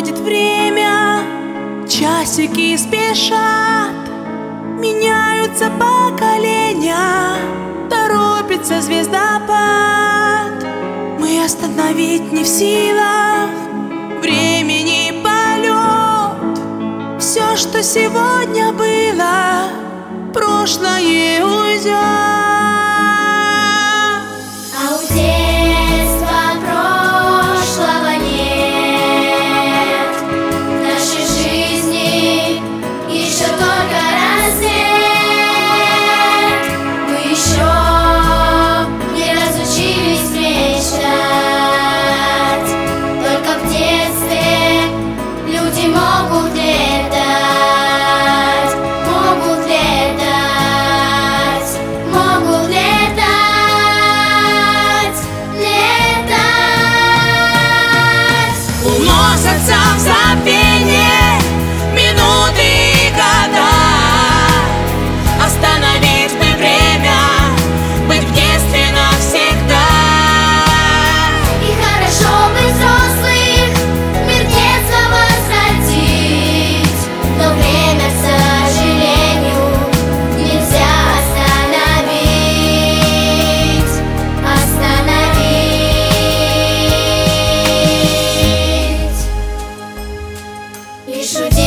проходит время, часики спешат, меняются поколения, торопится звездопад. Мы остановить не в силах, времени полет. Все, что сегодня было, прошлое уйдет. А у детства прошлого нет, в нашей жизни еще только рассвет. Мы еще не разучились мечтать, только в детстве люди могут летать, могут летать, могут летать, летать. Уносятся в забвение минуты и года. Остановить бы время, быть в детстве навсегда. И хорошо быть взрослых, мир детства возвратить. Но время, к сожалению, нельзя остановить, остановить. Лишь у